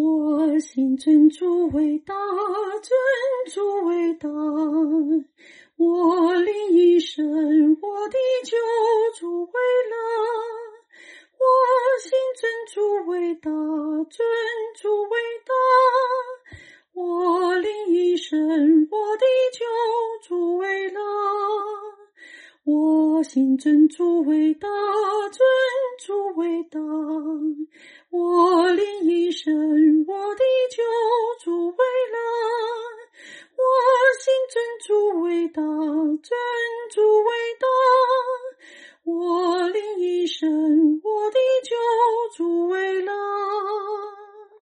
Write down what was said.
我信真主伟大，真主伟大，我领一生我的救主为乐。我信真主伟大，真主伟大，我领一生我的救主为乐。我信真主伟大，真主伟大，我领一生我的救主为乐。我信真主伟大，真主伟大，我领一生我的救主为乐。